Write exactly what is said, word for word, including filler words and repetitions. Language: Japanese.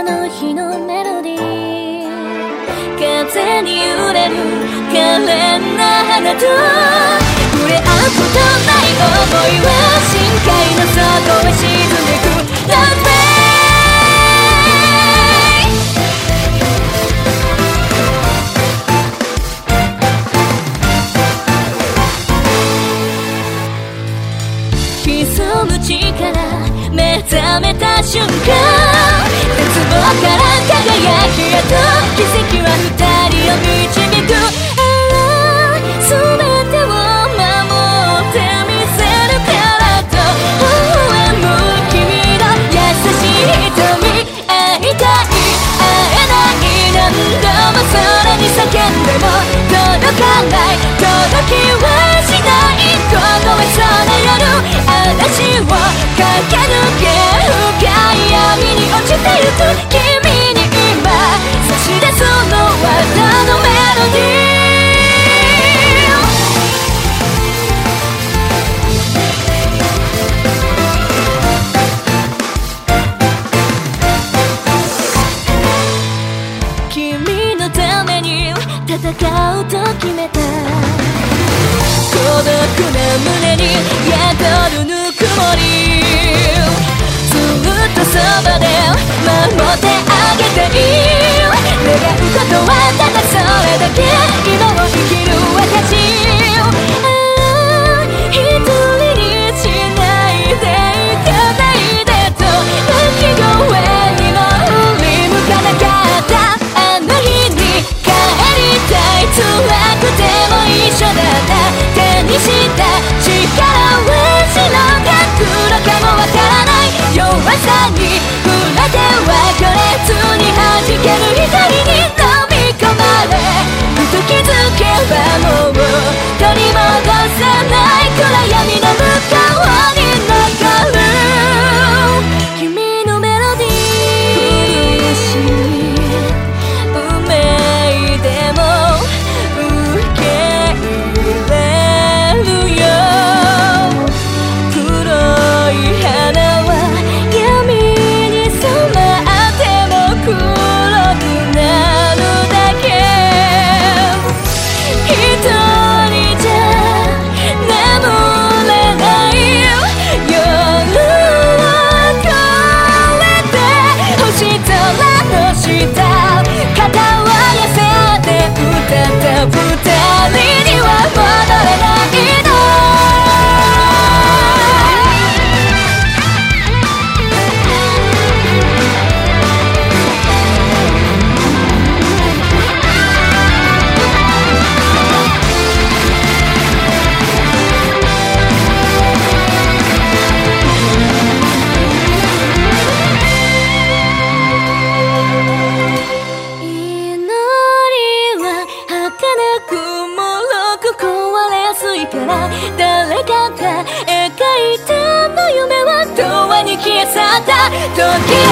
の日のメロディー、風に揺れる可憐な花と触れ合うことない想いは深海の底へ沈んでく Love me。 潜む力目覚めた瞬間、絶望から輝きへと奇跡は二人を導く。ああ、全てを守ってみせるからと微笑む君の優しい瞳、会いたい会えない何度も空に叫んでも届かない、届きはしない凍えそうな夜、嵐を駆け抜け深い闇に落ちてゆく君に今差し出すのはたのメロディー。君のために戦うと決めた、孤独な胸に宿るぬくもり、ずっとそばで守ってあげたい、願うことはただそれだけ、今を生きる私、ああ、一人にしないで行かないでと泣き声にも振り向かなかった、あの日に帰りたい、辛くても一緒だった、手にした力はしのが黒かもわからない、弱さに触れては強烈に弾ける光に飲み込まれ、ふと気づけばもう取り戻せない暗闇の向こうに残る君のメロディー、苦しい運命でも受け入れるよ、黒い花は闇に染まっても黒くなるだけ、一人じゃ眠れない夜を越えて星空の下肩を寄せて歌った二人には戻れないの。祈りは儚くもろく壊れやすいから、誰かが描いたの夢は永遠に消え去った時